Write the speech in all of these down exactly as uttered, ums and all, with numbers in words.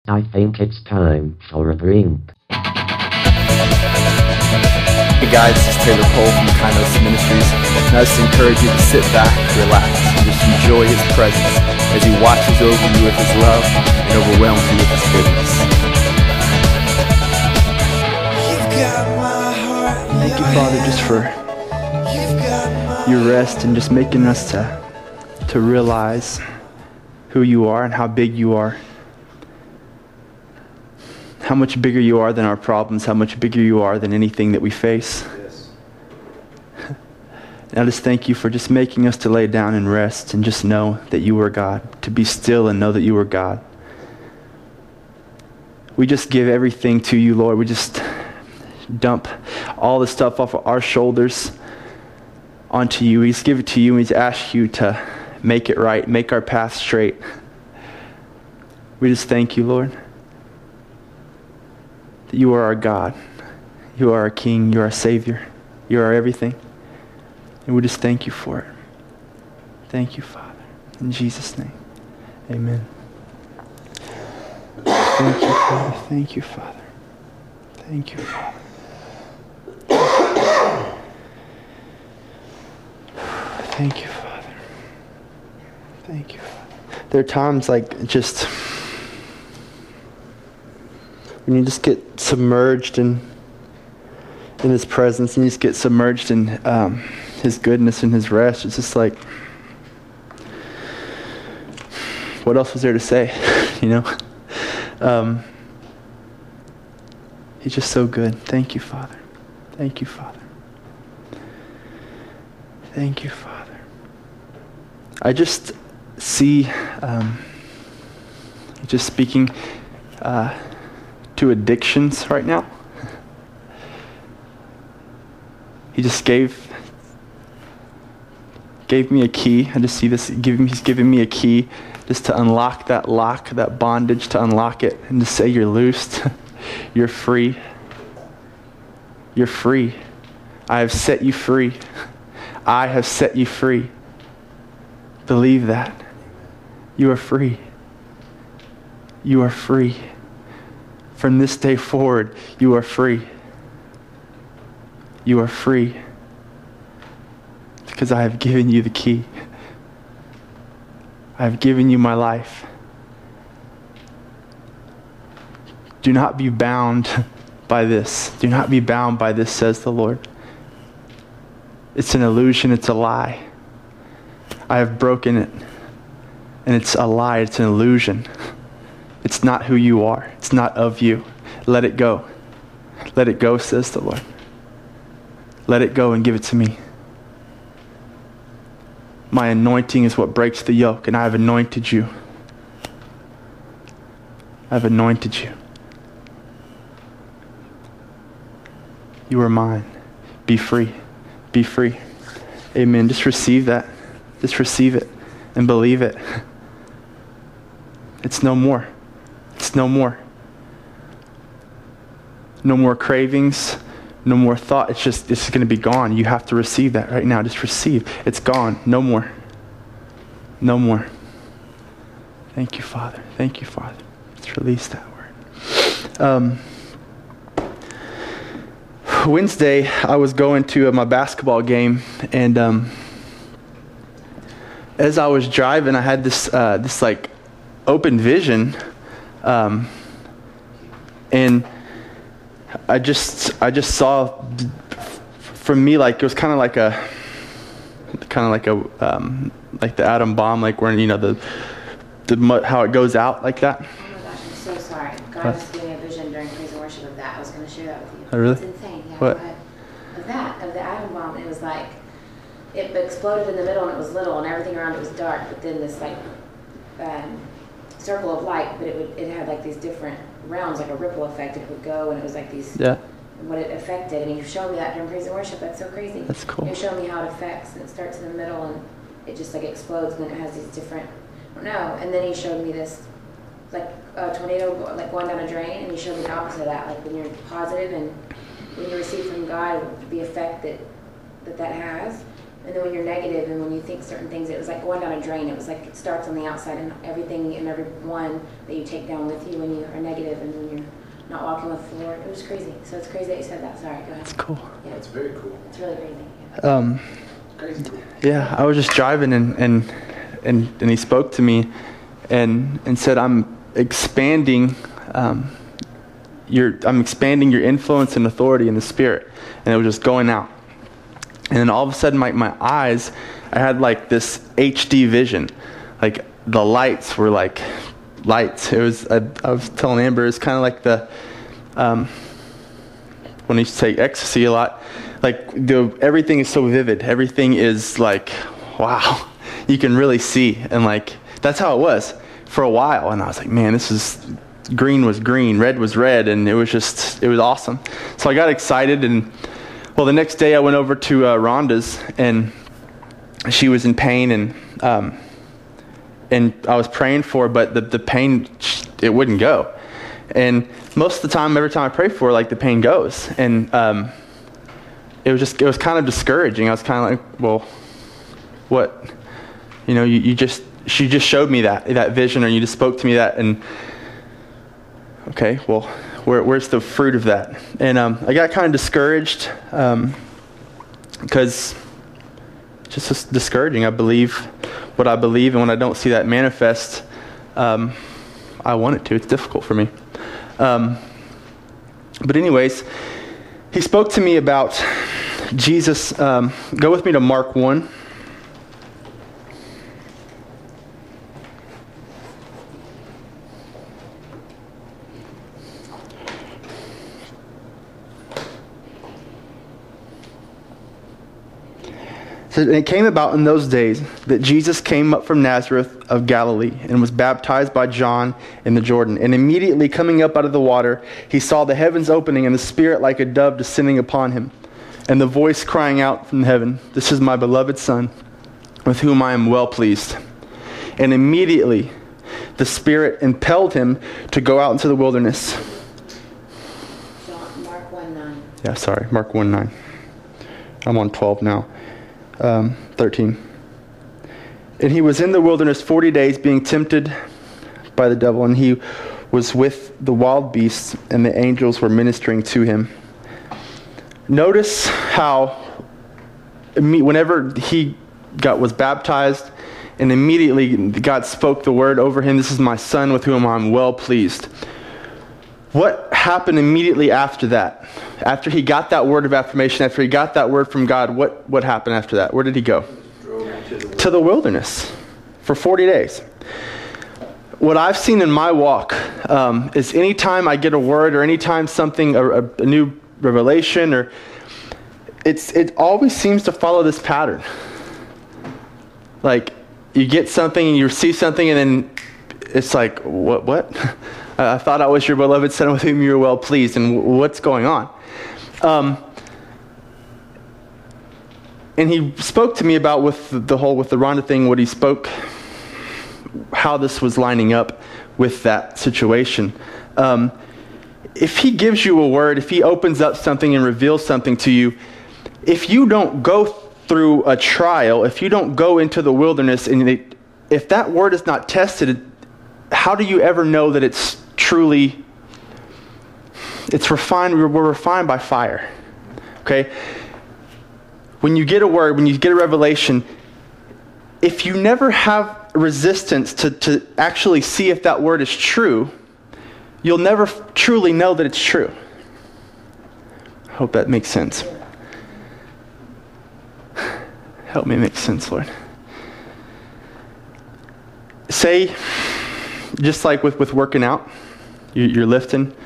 I think it's time for a drink. Hey guys, this is Taylor Cole from Kainos Ministries, and I just encourage you to sit back, relax, and just enjoy His presence as He watches over you with His love and overwhelms you with His goodness. Thank you, Father, just for your rest and just making us to, to realize who you are and how big you are. How much bigger you are than our problems, how much bigger you are than anything that we face. Yes. And I just thank you for just making us to lay down and rest and just know that you are God, to be still and know that you are God. We just give everything to you, Lord. We just dump all the stuff off of our shoulders onto you. We just give it to you and we just ask you to make it right, make our path straight. We just thank you, Lord. You are our God. You are our King. You are our Savior. You are our everything. And we just thank you for it. Thank you, Father. In Jesus' name, amen. Thank you, Father. Thank you, Father. Thank you, Father. Thank you, Father. Thank you, Father. There are times like just... when you just get submerged in in His presence, and you just get submerged in um, His goodness and His rest, it's just like, what else was there to say? You know, um, He's just so good. Thank you, Father. Thank you, Father. Thank you, Father. I just see, um, just speaking. Uh, to addictions right now. He just gave gave me a key. I just see this giving he's giving me a key just to unlock that lock, that bondage, to unlock it and to say you're loosed. You're free. You're free. I have set you free. I have set you free. Believe that. You are free. You are free. From this day forward, you are free. You are free. Because I have given you the key. I have given you my life. Do not be bound by this. Do not be bound by this, says the Lord. It's an illusion. It's a lie. I have broken it. And it's a lie. It's an illusion. It's not who you are. It's not of you. Let it go. Let it go, says the Lord. Let it go and give it to me. My anointing is what breaks the yoke, and I have anointed you. I have anointed you. You are mine. Be free. Be free. Amen. Just receive that. Just receive it and believe it. It's no more. It's no more. No more cravings. No more thought. It's just, it's going to be gone. You have to receive that right now. Just receive. It's gone. No more. No more. Thank you, Father. Thank you, Father. Let's release that word. Um, Wednesday, I was going to uh, my basketball game, and um, as I was driving, I had this, uh, this like open vision. Um, and I just, I just saw, from me, like it was kind of like a, kind of like a, um, like the atom bomb, like where you know the, the how it goes out like that. Oh my gosh, I'm so sorry. God just gave me a vision during praise and worship of that. I was going to share that with you. Oh really? It's insane. Yeah. What? Go ahead. Of that, of the atom bomb, it was like it exploded in the middle, and it was little, and everything around it was dark. But then this like. Um, circle of light, but it would it had like these different realms, like a ripple effect, and it would go, and it was like these, yeah, what it affected. And you showed me that during praise and worship. That's so crazy. That's cool. You showed me how it affects, and it starts in the middle, and it just like explodes, and then it has these different, I don't know. And then he showed me this, like a tornado, like going down a drain, and he showed me the opposite of that, like when you're positive and when you receive from God, the effect that that, that has. And then when you're negative and when you think certain things, it was like going down a drain. It was like it starts on the outside, and everything and everyone that you take down with you when you are negative and when you're not walking with the Lord. It was crazy. So it's crazy that you said that. Sorry, go ahead. It's cool. Yeah, That's very cool. it's really crazy. Um, Crazy cool. yeah, I was just driving and, and and and he spoke to me and and said, I'm expanding um, your I'm expanding your influence and authority in the Spirit. And it was just going out. And then all of a sudden my, my eyes, I had like this H D vision. Like the lights were like lights. It was, I, I was telling Amber, it's kind of like the, um, when I used to take ecstasy a lot, like the, everything is so vivid. Everything is like, wow, you can really see. And like, that's how it was for a while. And I was like, man, this is, green was green, red was red. And it was just, it was awesome. So I got excited. And well, the next day I went over to uh, Rhonda's, and she was in pain, and um, and I was praying for her, but the, the pain, it wouldn't go. And most of the time, every time I pray for her, like the pain goes. And um, it was just, it was kind of discouraging. I was kind of like, well, what? You know, you, you just, she just showed me that, that vision, or you just spoke to me that, and okay, well, where, where's the fruit of that? And um, I got kind of discouraged um, because it's just it's discouraging. I believe what I believe, and when I don't see that manifest, um, I want it to. It's difficult for me. Um, but anyways, he spoke to me about Jesus. Um, go with me to Mark one. So it came about in those days that Jesus came up from Nazareth of Galilee and was baptized by John in the Jordan. And immediately coming up out of the water, he saw the heavens opening and the Spirit like a dove descending upon him. And the voice crying out from heaven, "This is my beloved Son, with whom I am well pleased." And immediately the Spirit impelled him to go out into the wilderness. John, Mark one nine. Yeah, sorry, Mark one nine. I'm on twelve now. Um, thirteen. And he was in the wilderness forty days being tempted by the devil, and he was with the wild beasts, and the angels were ministering to him. Notice how whenever he got was baptized, and immediately God spoke the word over him, "This is my Son with whom I'm well pleased." What happened immediately after that? After he got that word of affirmation, after he got that word from God, what, what happened after that? Where did he go? To the, to the wilderness for forty days. What I've seen in my walk um, is anytime I get a word or anytime something, a, a, a new revelation, or it's it always seems to follow this pattern. Like you get something and you receive something, and then it's like, what? What? I thought I was your beloved Son with whom you were well pleased, and what's going on? Um, and he spoke to me about with the whole, with the Rhonda thing, what he spoke, how this was lining up with that situation. Um, if he gives you a word, if he opens up something and reveals something to you, if you don't go through a trial, if you don't go into the wilderness, and it, if that word is not tested, how do you ever know that it's truly, it's refined, we're, we're refined by fire, okay? When you get a word, when you get a revelation, if you never have resistance to, to actually see if that word is true, you'll never f- truly know that it's true. I hope that makes sense. Help me make sense, Lord. Say, just like with, with working out, you, you're lifting.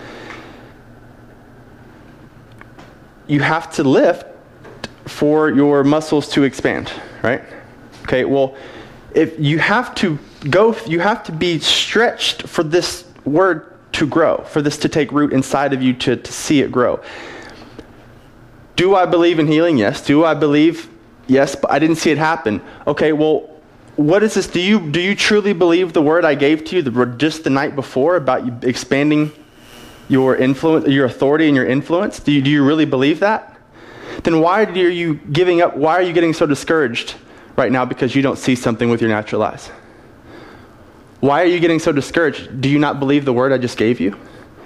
You have to lift for your muscles to expand, right? Okay, well, if you have to go, you have to be stretched for this word to grow, for this to take root inside of you to, to see it grow. Do I believe in healing? Yes. Do I believe? Yes, but I didn't see it happen. Okay, well, what is this? Do you do you truly believe the word I gave to you the, just the night before about you expanding your influence, your authority and your influence? Do you, do you really believe that? then why are you giving up? Why are you getting so discouraged right now because you don't see something with your natural eyes? Why are you getting so discouraged? Do you not believe the word I just gave you?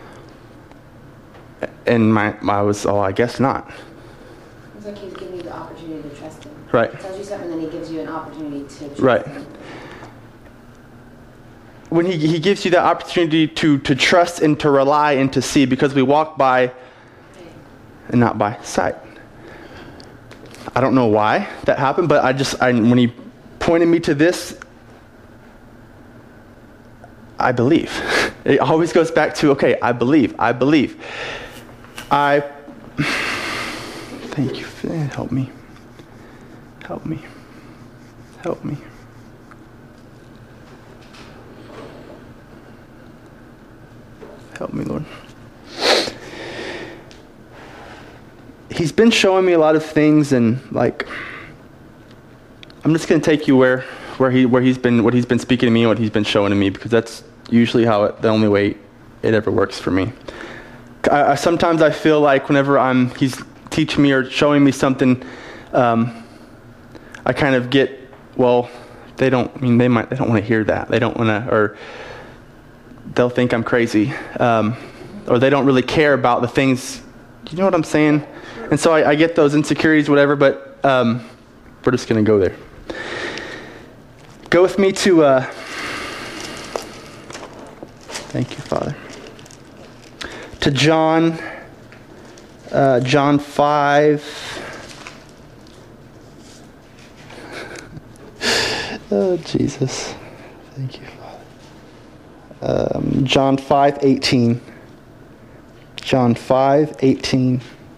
And my, my was, oh, I guess not. It's like he's giving you the opportunity to trust him. Right. He tells you something, then he gives you an opportunity to trust Right. him. When he, he gives you that opportunity to, to trust and to rely and to see, because we walk by and not by sight. I don't know why that happened, but I just, I, when he pointed me to this, I believe. It always goes back to, okay, I believe, I believe. I, thank you, help me, help me, help me. Help me, Lord. He's been showing me a lot of things, and like, I'm just going to take you where, where he, where he's been, what he's been speaking to me, and what he's been showing to me, because that's usually how it, the only way it ever works for me. I, I, sometimes I feel like whenever I'm, he's teaching me or showing me something, um, I kind of get, well, they don't, I mean, they might, they don't want to hear that. They don't want to, or they'll think I'm crazy, um, or they don't really care about the things. You know what I'm saying? And so I, I get those insecurities, whatever. But um, we're just going to go there. Go with me to. Uh, thank you, Father. To John, uh, John five. Oh Jesus, thank you, Father. Um, John five eighteen. John five eighteen.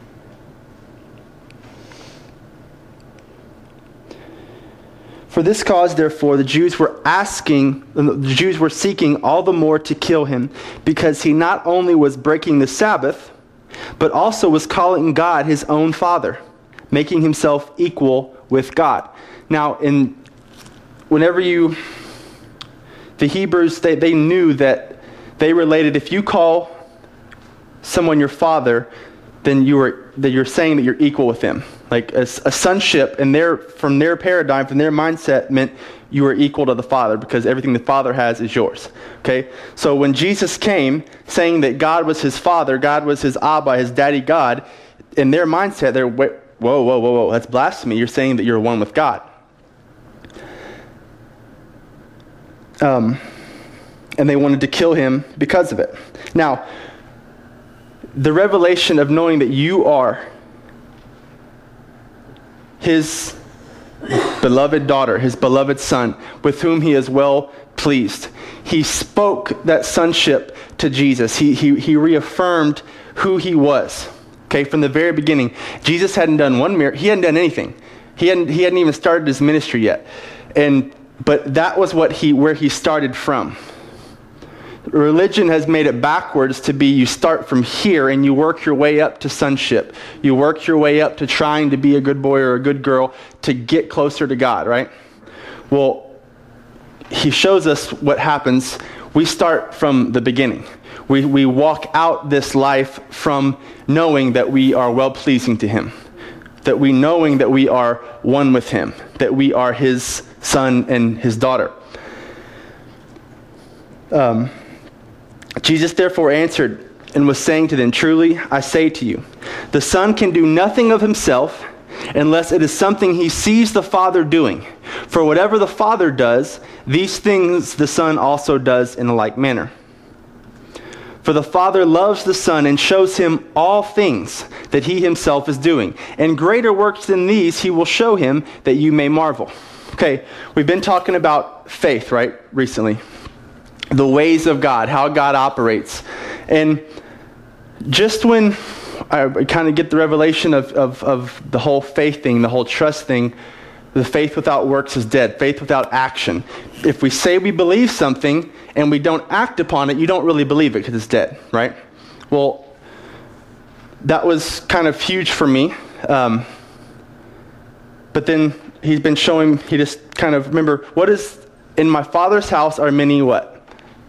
For this cause, therefore, the Jews were asking, the Jews were seeking all the more to kill him, because he not only was breaking the Sabbath, but also was calling God his own Father, making himself equal with God. Now, in whenever you, the Hebrews, they, they knew that they related, if you call someone your father, then you are that you're saying that you're equal with them. Like a, a sonship, and their from their paradigm, from their mindset, meant you are equal to the Father, because everything the Father has is yours. Okay, so when Jesus came, saying that God was his Father, God was his Abba, his Daddy God, in their mindset, they're whoa, whoa, whoa, whoa, that's blasphemy. You're saying that you're one with God. Um, and they wanted to kill him because of it. Now, the revelation of knowing that you are his beloved daughter, his beloved son, with whom he is well pleased. He spoke that sonship to Jesus. He, he, he reaffirmed who he was. Okay, from the very beginning. Jesus hadn't done one miracle. He hadn't done anything. He hadn't, he hadn't even started his ministry yet. And but that was what he where he started from. Religion has made it backwards to be you start from here and you work your way up to sonship. You work your way up to trying to be a good boy or a good girl to get closer to God, right? Well, he shows us what happens. We start from the beginning. We, we walk out this life from knowing that we are well-pleasing to him. That we knowing that we are one with him. That we are his son and his daughter. Um... Jesus therefore answered and was saying to them, truly I say to you, the Son can do nothing of himself unless it is something he sees the Father doing. For whatever the Father does, these things the Son also does in a like manner. For the Father loves the Son and shows him all things that he himself is doing. And greater works than these he will show him, that you may marvel. Okay, we've been talking about faith, right, recently. The ways of God, how God operates. And just when I kind of get the revelation of, of, of the whole faith thing, the whole trust thing, the faith without works is dead. Faith without action. If we say we believe something and we don't act upon it, you don't really believe it because it's dead, right? Well, that was kind of huge for me. Um, but then he's been showing, he just kind of, remember, what is, in my Father's house are many what?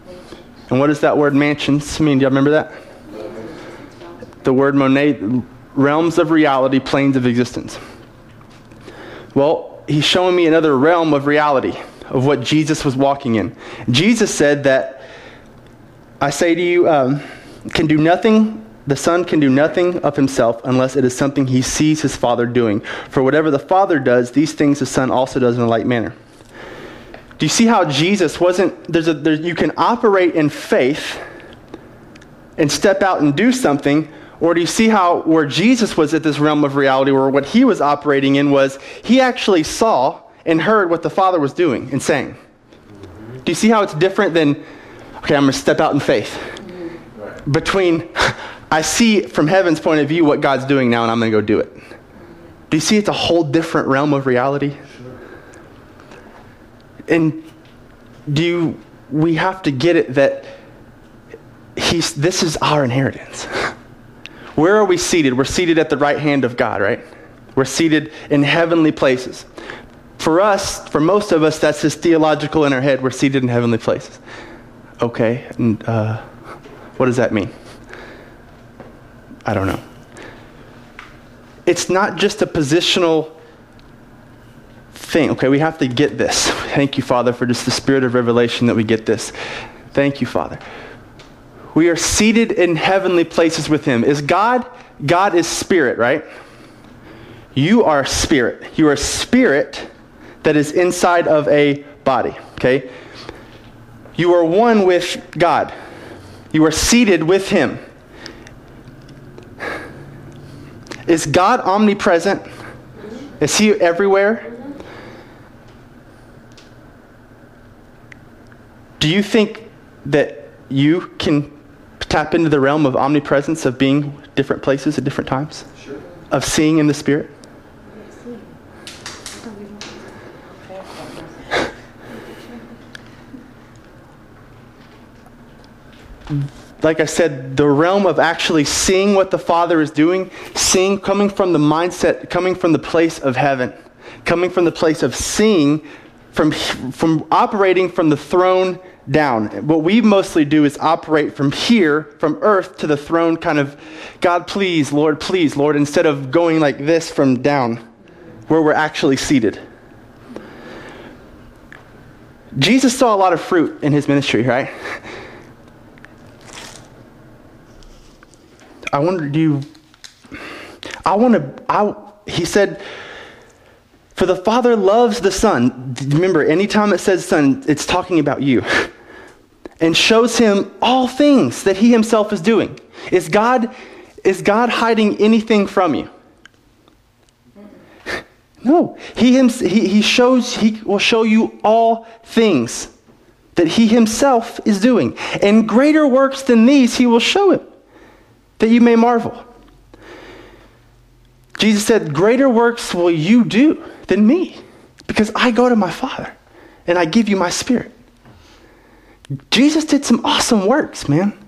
And what does that word mansions mean? Do you remember that? The word monade, realms of reality, planes of existence. Well, he's showing me another realm of reality of what Jesus was walking in. Jesus said that, I say to you, um, can do nothing, the Son can do nothing of himself unless it is something he sees his Father doing. For whatever the Father does, these things the Son also does in a like manner. Do you see how Jesus wasn't, there's a, there's, you can operate in faith and step out and do something, or do you see how where Jesus was at this realm of reality, where what he was operating in was, he actually saw and heard what the Father was doing and saying. Do you see how it's different than, okay, I'm going to step out in faith. Right. Between, I see from heaven's point of view what God's doing now and I'm going to go do it. Do you see it's a whole different realm of reality? Sure. And do you, we have to get it that he's, this is our inheritance. Where are we seated? We're seated at the right hand of God, right? We're seated in heavenly places. For us, for most of us, that's just theological in our head. We're seated in heavenly places. Okay, and uh, what does that mean? I don't know. It's not just a positional thing. Okay, we have to get this. Thank you, Father, for just the spirit of revelation that we get this. Thank you, Father. We are seated in heavenly places with him. Is God? God is spirit, right? You are spirit. You are spirit that is inside of a body, okay? You are one with God. You are seated with him. Is God omnipresent? Is he everywhere? Do you think that you can tap into the realm of omnipresence, of being different places at different times? Sure. Of seeing in the Spirit? Like I said, the realm of actually seeing what the Father is doing, seeing, coming from the mindset, coming from the place of heaven, coming from the place of seeing, from, from operating from the throne down. What we mostly do is operate from here, from earth to the throne, kind of, God, please, Lord, please, Lord, instead of going like this from down, where we're actually seated. Jesus saw a lot of fruit in his ministry, right? I wonder, do you, I want to, I, he said, for the Father loves the Son. Remember, anytime it says Son, it's talking about you. And shows him all things that he himself is doing. Is God, is God hiding anything from you? No. He, him, he, he shows, he will show you all things that he himself is doing. And greater works than these he will show him, that you may marvel. Jesus said, greater works will you do than me, because I go to my Father and I give you my Spirit. Jesus did some awesome works, man.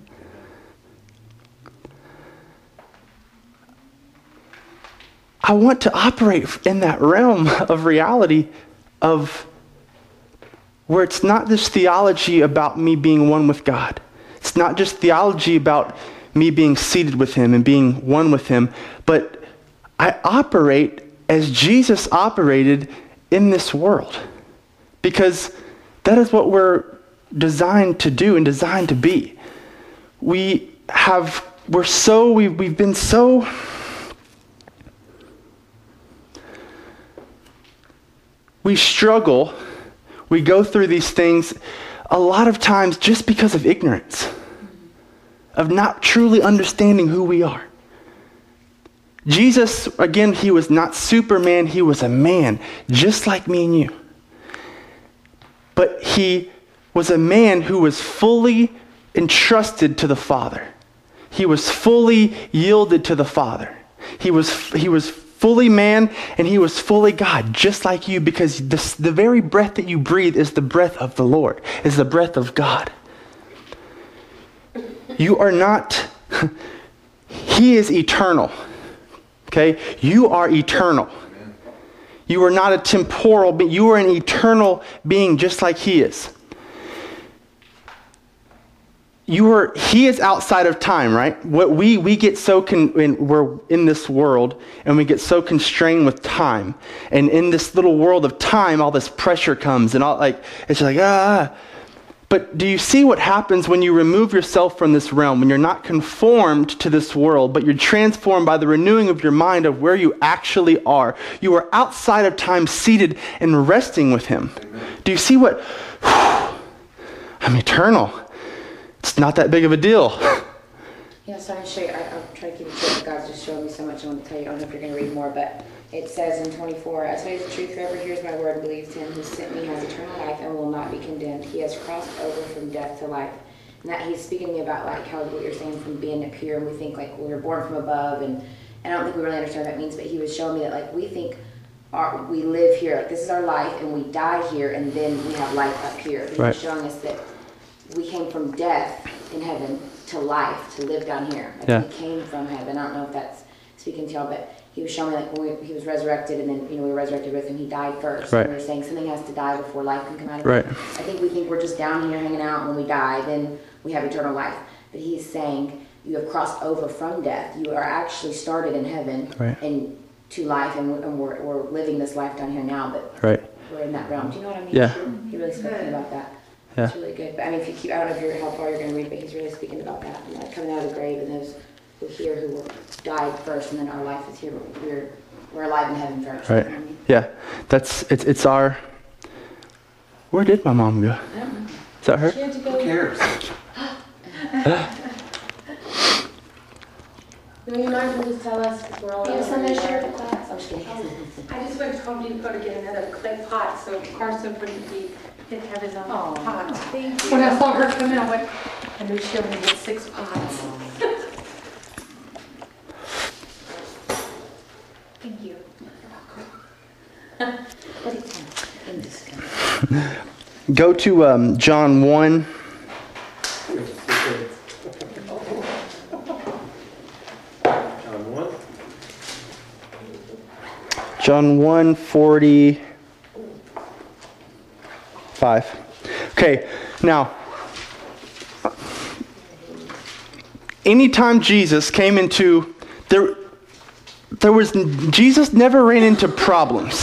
I want to operate in that realm of reality of where it's not this theology about me being one with God. It's not just theology about me being seated with him and being one with him, but I operate as Jesus operated in this world, because that is what we're designed to do and designed to be. We have, we're so, we, we've been so, we struggle, we go through these things a lot of times just because of ignorance, of not truly understanding who we are. Jesus, again, he was not Superman, he was a man, just like me and you. But he was a man who was fully entrusted to the Father. He was fully yielded to the Father. He was, he was fully man and he was fully God, just like you, because the, the very breath that you breathe is the breath of the Lord, is the breath of God. You are not, he is eternal. Okay? You are eternal. You are not a temporal being. You are an eternal being just like he is. you are, he is outside of time, right? What we, we get so, con, in, we're in this world and we get so constrained with time. And in this little world of time, all this pressure comes and all like, it's just like, ah. But do you see what happens when you remove yourself from this realm, when you're not conformed to this world, but you're transformed by the renewing of your mind of where you actually are? You are outside of time, seated and resting with him. Amen. Do you see what, I'm eternal. It's not that big of a deal. Yeah, so I show you, I, I'll try to keep it short, but God's just showing me so much I want to tell you. I don't know if you're going to read more, but it says in twenty-four, I tell you the truth, whoever hears my word and believes him who sent me has eternal life and will not be condemned. He has crossed over from death to life. And that he's speaking to me about like how what you're saying from being up here, and we think like we were born from above, and, and I don't think we really understand what that means, but he was showing me that like we think our, we live here, like this is our life, and we die here, and then we have life up here. He right. was showing us that we came from death in heaven to life, to live down here. Like yeah. we came from heaven. I don't know if that's speaking to y'all, but he was showing me like when we, he was resurrected, and then you know we were resurrected with him. He died first. Right. And we were saying something has to die before life can come out of right. it. I think we think we're just down here hanging out, and when we die, then we have eternal life. But he's saying you have crossed over from death. You are actually started in heaven right. and to life, and, we're, and we're, we're living this life down here now. But right. we're in that realm. Do you know what I mean? Yeah. He really spoke to me about that. Yeah. It's really good. But I mean, if you keep, I don't know if you're, how far you're going to read, but he's really speaking about that. And like coming out of the grave, and those who here who were, died first, and then our life is here. We're we're alive in heaven first. Right. You know what I mean? Yeah. That's it's it's our. Where did my mom go? I don't know. Is that her? She had to go. Who cares? Do you mind to just tell us? Because we're all Yeah, Sunday share the class. I'm just kidding. I just went to Home Depot to get another clay pot so Carson wouldn't be, didn't have his own Oh, pot. thank you. When I saw her come in, I went, I knew she only had six pots. Thank you. What do you think? Go to um, John one. John one. John one forty-five. Okay, now, anytime Jesus came into, there, there was, Jesus never ran into problems.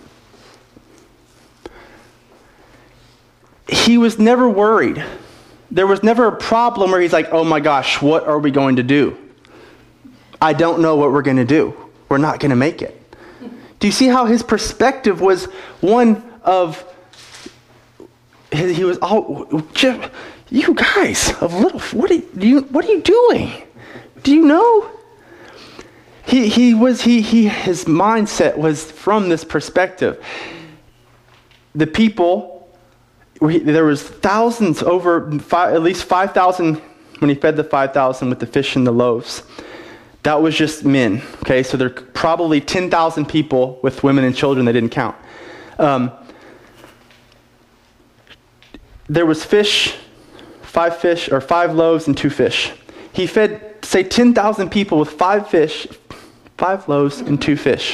He was never worried. There was never a problem where he's like, oh my gosh, what are we going to do? I don't know what we're going to do. We're not going to make it. Do you see how his perspective was one of, he was all, you guys of little, what are you, what are you doing? Do you know? He he was, he he his mindset was from this perspective. The people, there was thousands, over five, at least five thousand when he fed the five thousand with the fish and the loaves. That was just men, okay? So there are probably ten thousand people with women and children they didn't count. Um, there was fish, five fish, or five loaves and two fish. He fed, say, ten thousand people with five fish, five loaves and two fish.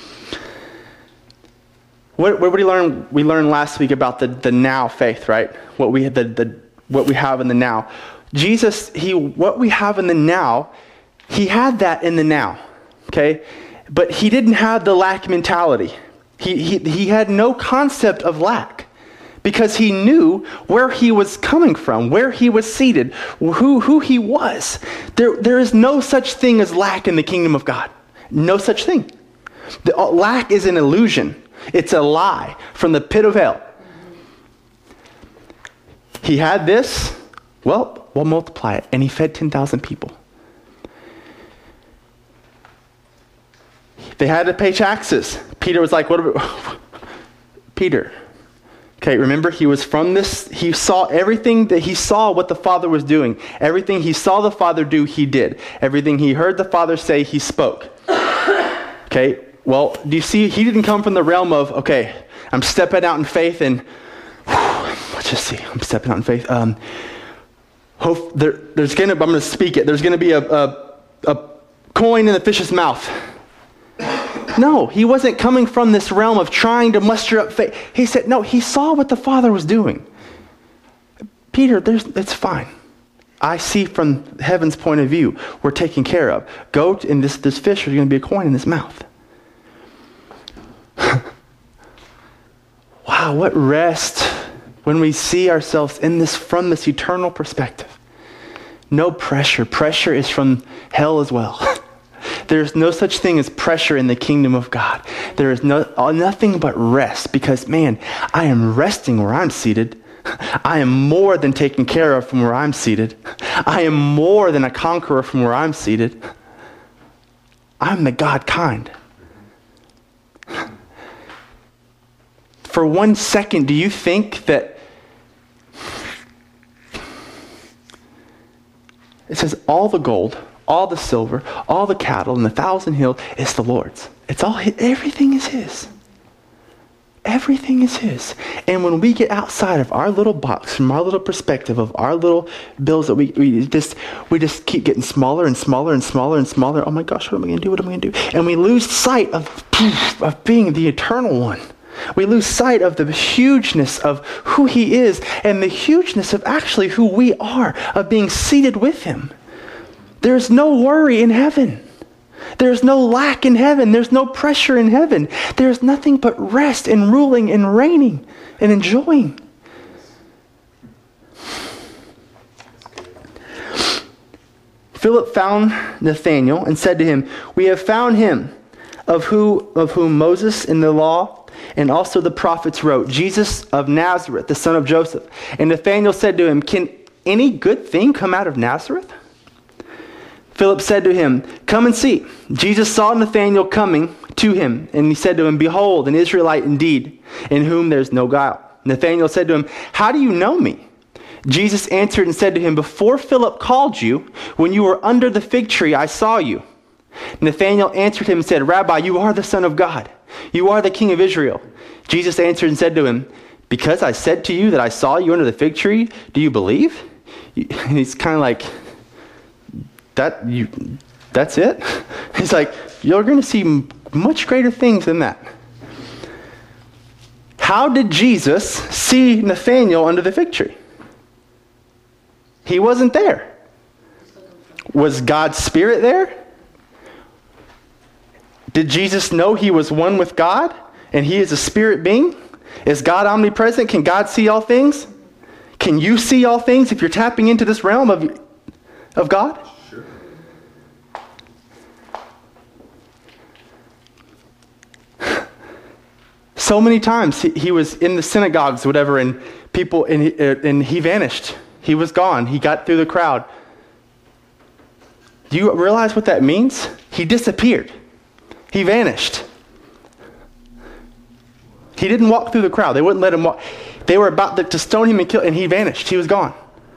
What, what did we learn? We learned last week about the, the now faith, right? What we the, the what we have in the now. Jesus, he what we have in the now, he had that in the now, okay? But he didn't have the lack mentality. He he he had no concept of lack because he knew where he was coming from, where he was seated, who who he was. There there is no such thing as lack in the kingdom of God. No such thing. The, uh, lack is an illusion. It's a lie from the pit of hell. He had this, well, we'll multiply it. And he fed ten thousand people. They had to pay taxes. Peter was like, what about... Peter. Okay, remember, he was from this, he saw everything that he saw what the Father was doing. Everything he saw the Father do, he did. Everything he heard the Father say, he spoke. Okay, well, do you see, he didn't come from the realm of, okay, I'm stepping out in faith and, whew, let's just see, I'm stepping out in faith. Um, hope there, there's gonna, I'm gonna speak it, there's gonna be a, a, a coin in the fish's mouth. No, he wasn't coming from this realm of trying to muster up faith. He said, no, he saw what the Father was doing. Peter, there's, it's fine. I see from heaven's point of view, we're taken care of. Go to, and this, this fish is going to be a coin in his mouth. Wow, what rest when we see ourselves in this from this eternal perspective. No pressure. Pressure is from hell as well. There's no such thing as pressure in the kingdom of God. There is no nothing but rest, because, man, I am resting where I'm seated. I am more than taken care of from where I'm seated. I am more than a conqueror from where I'm seated. I'm the God kind. For one second, do you think that it says all the gold, all the silver, all the cattle, and the thousand hills is the Lord's? It's all his, everything is his. Everything is his. And when we get outside of our little box, from our little perspective of our little bills that we, we just we just keep getting smaller and smaller and smaller and smaller. Oh my gosh, what am I going to do? What am I going to do? And we lose sight of, of being the eternal one. We lose sight of the hugeness of who he is and the hugeness of actually who we are, of being seated with him. There's no worry in heaven. There's no lack in heaven. There's no pressure in heaven. There's nothing but rest and ruling and reigning and enjoying. Philip found Nathanael and said to him, "We have found him of who of whom Moses in the law and also the prophets wrote, Jesus of Nazareth, the son of Joseph." And Nathanael said to him, "Can any good thing come out of Nazareth?" Philip said to him, "Come and see." Jesus saw Nathanael coming to him, and he said to him, "Behold, an Israelite indeed, in whom there's no guile." Nathanael said to him, "How do you know me?" Jesus answered and said to him, "Before Philip called you, when you were under the fig tree, I saw you." Nathanael answered him and said, "Rabbi, you are the Son of God. You are the King of Israel." Jesus answered and said to him, "Because I said to you that I saw you under the fig tree, do you believe?" And he's kind of like, That you, that's it? He's like, you're going to see much greater things than that. How did Jesus see Nathanael under the fig tree? He wasn't there. Was God's Spirit there? Did Jesus know he was one with God and he is a spirit being? Is God omnipresent? Can God see all things? Can you see all things if you're tapping into this realm of, of God? So many times he, he was in the synagogues, whatever, and people, and he, uh, and he vanished. He was gone. He got through the crowd. Do you realize what that means? He disappeared. He vanished. He didn't walk through the crowd. They wouldn't let him walk. They were about to stone him and kill, and he vanished. He was gone.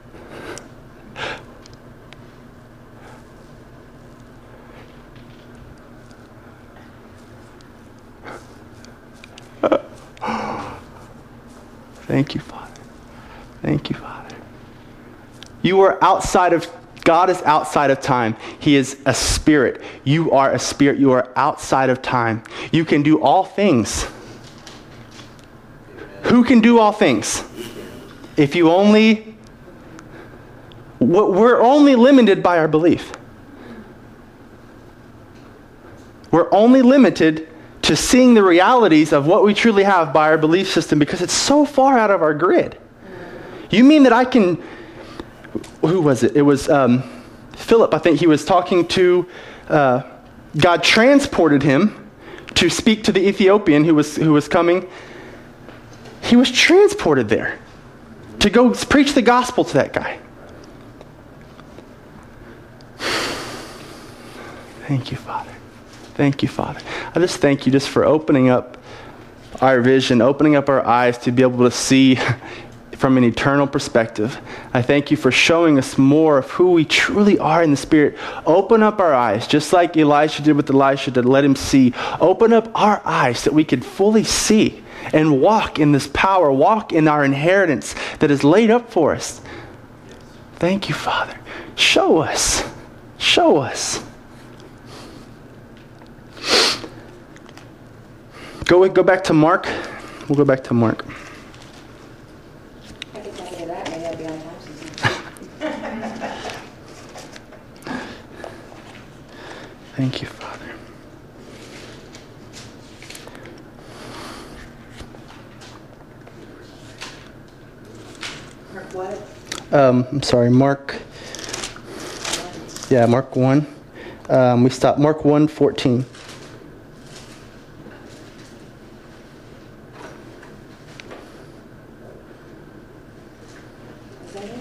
Thank you, Father. Thank you, Father. You are outside of, God is outside of time. He is a spirit. You are a spirit. You are outside of time. You can do all things. Who can do all things? If you only, we're only limited by our belief. We're only limited to seeing the realities of what we truly have by our belief system, because it's so far out of our grid. You mean that I can, who was it? It was um, Philip, I think he was talking to, uh, God transported him to speak to the Ethiopian who was, who was coming. He was transported there to go preach the gospel to that guy. Thank you, Father. Thank you, Father. I just thank you just for opening up our vision, opening up our eyes to be able to see from an eternal perspective. I thank you for showing us more of who we truly are in the Spirit. Open up our eyes, just like Elisha did with Elisha, to let him see. Open up our eyes that we can fully see and walk in this power, walk in our inheritance that is laid up for us. Thank you, Father. Show us. Show us. Go, go back to Mark. We'll go back to Mark. I could tell you that, maybe I'd be on time. Thank you, Father. Mark what? Um, I'm sorry, Mark. Yeah, Mark one. Um, we stopped Mark one fourteen. Is that it?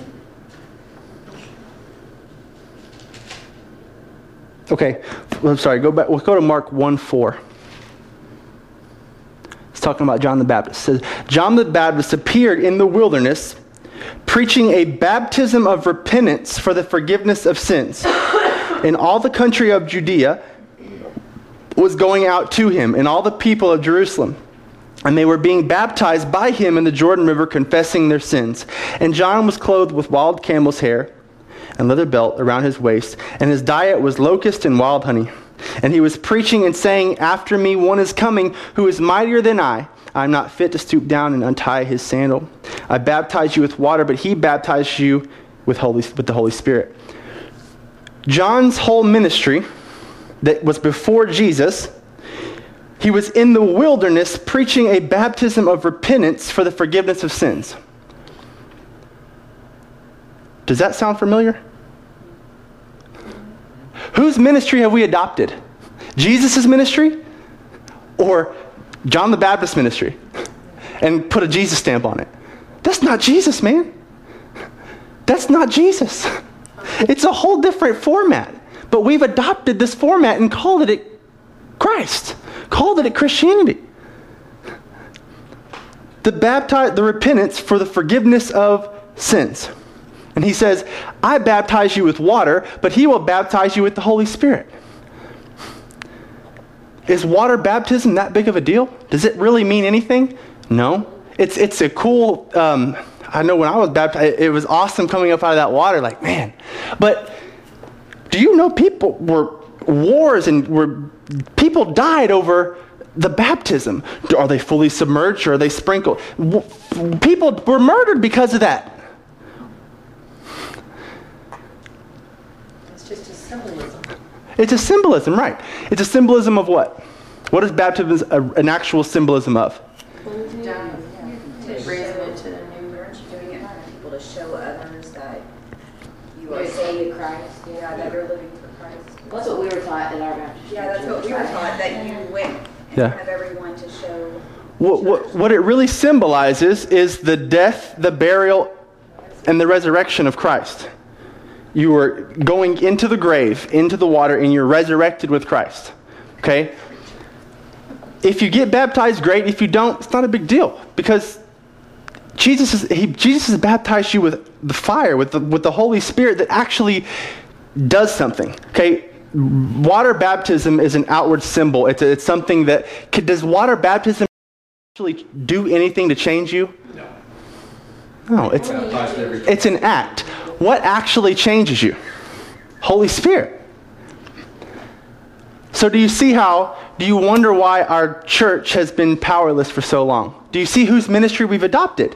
Okay, I'm sorry, go back. We'll go to Mark one four. It's talking about John the Baptist. It says, John the Baptist appeared in the wilderness, preaching a baptism of repentance for the forgiveness of sins. And all the country of Judea was going out to him, and all the people of Jerusalem. And they were being baptized by him in the Jordan River, confessing their sins. And John was clothed with wild camel's hair and leather belt around his waist, and his diet was locust and wild honey. And he was preaching and saying, after me one is coming who is mightier than I. I am not fit to stoop down and untie his sandal. I baptize you with water, but he baptizes you with, Holy, with the Holy Spirit. John's whole ministry that was before Jesus, he was in the wilderness preaching a baptism of repentance for the forgiveness of sins. Does that sound familiar? Whose ministry have we adopted? Jesus' ministry or John the Baptist's ministry? And put a Jesus stamp on it. That's not Jesus, man. That's not Jesus. It's a whole different format. But we've adopted this format and called it Christ. Called it Christianity. The baptize, the repentance for the forgiveness of sins. And he says, I baptize you with water, but he will baptize you with the Holy Spirit. Is water baptism that big of a deal? Does it really mean anything? No. It's it's a cool, um, I know when I was baptized, it was awesome coming up out of that water, like, man. But do you know people were, wars and were, people died over the baptism. Are they fully submerged or are they sprinkled? People were murdered because of that. It's just a symbolism. It's a symbolism, right. It's a symbolism of what? What is baptism a, an actual symbolism of? Down, to raise them into the new birth. Doing it for people to show others that you are You're saved in Christ. yeah, that you're living for Christ. That's what we were taught in our Baptist Yeah, that's what we were taught, that you went in Yeah. front of everyone to show. What, what, what it really symbolizes is the death, the burial, and the resurrection of Christ. You are going into the grave, into the water, and you're resurrected with Christ. Okay? If you get baptized, great. If you don't, it's not a big deal. Because Jesus is, he, Jesus has baptized you with the fire, with the, with the Holy Spirit that actually does something. Okay? Water baptism is an outward symbol. It's, a, it's something that, could, does water baptism actually do anything to change you? No. No, it's, it's an act. What actually changes you? Holy Spirit. So do you see how, do you wonder why our church has been powerless for so long? Do you see whose ministry we've adopted?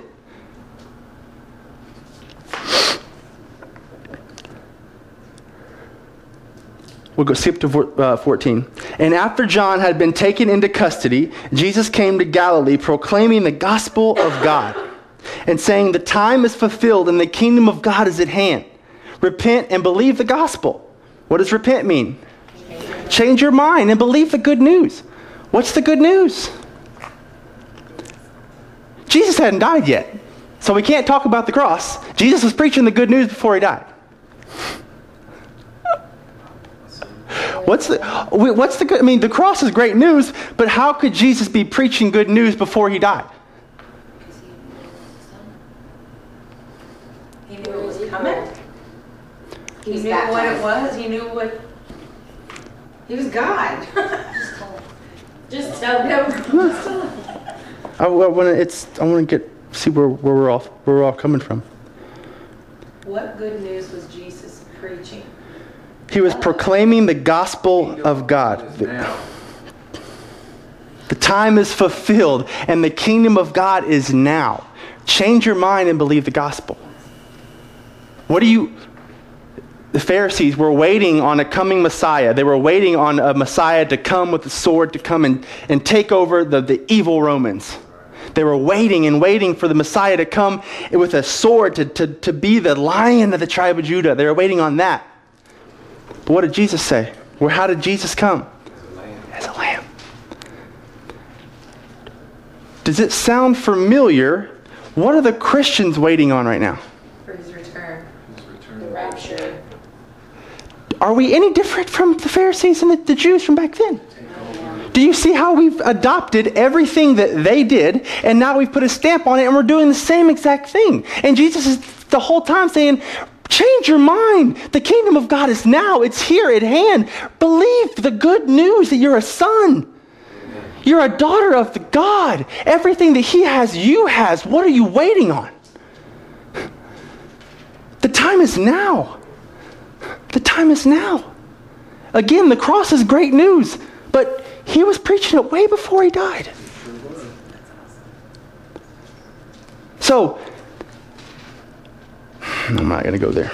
We'll go skip to uh, fourteen. And after John had been taken into custody, Jesus came to Galilee proclaiming the gospel of God and saying, the time is fulfilled and the kingdom of God is at hand. Repent and believe the gospel. What does repent mean? Change your mind and believe the good news. What's the good news? Jesus hadn't died yet, so we can't talk about the cross. Jesus was preaching the good news before he died. What's the, what's the good, I mean, the cross is great news, but how could Jesus be preaching good news before he died? He knew it was coming. He He's knew what it baptized. was. He knew what. He was God. Just tell him. I, I want to. It's. I want to get see where, where we're all where we're all coming from. What good news was Jesus preaching? He was proclaiming the gospel of God. The, the time is fulfilled, and the kingdom of God is now. Change your mind and believe the gospel. What do you? the Pharisees were waiting on a coming Messiah. They were waiting on a Messiah to come with a sword, to come and, and take over the, the evil Romans. They were waiting and waiting for the Messiah to come with a sword to, to, to be the Lion of the tribe of Judah. They were waiting on that. But what did Jesus say? Well, how did Jesus come? As a lamb. Does it sound familiar? What are the Christians waiting on right now? For his return. The rapture. Are we any different from the Pharisees and the, the Jews from back then? Do you see how we've adopted everything that they did, and now we've put a stamp on it, and we're doing the same exact thing? And Jesus is the whole time saying, change your mind. The kingdom of God is now. It's here at hand. Believe the good news that you're a son. You're a daughter of the God. Everything that he has, you has. What are you waiting on? The time is now. The time is now. Again, the cross is great news, but he was preaching it way before he died. So, I'm not going to go there.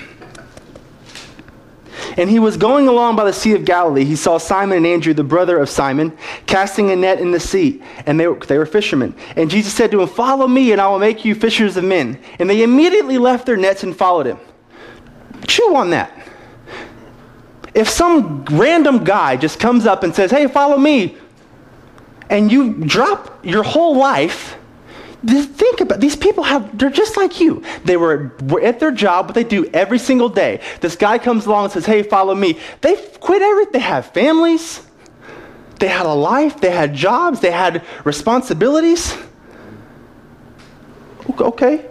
And he was going along by the Sea of Galilee. He saw Simon and Andrew, the brother of Simon, casting a net in the sea. And they were, they were fishermen. And Jesus said to him, follow me and I will make you fishers of men. And they immediately left their nets and followed him. Chew on that. If some random guy just comes up and says, hey, follow me, and you drop your whole life, think about, these people have, they're just like you. They were, were at their job, what they do every single day. This guy comes along and says, hey, follow me. They quit everything. They have families. They had a life. They had jobs. They had responsibilities. Okay.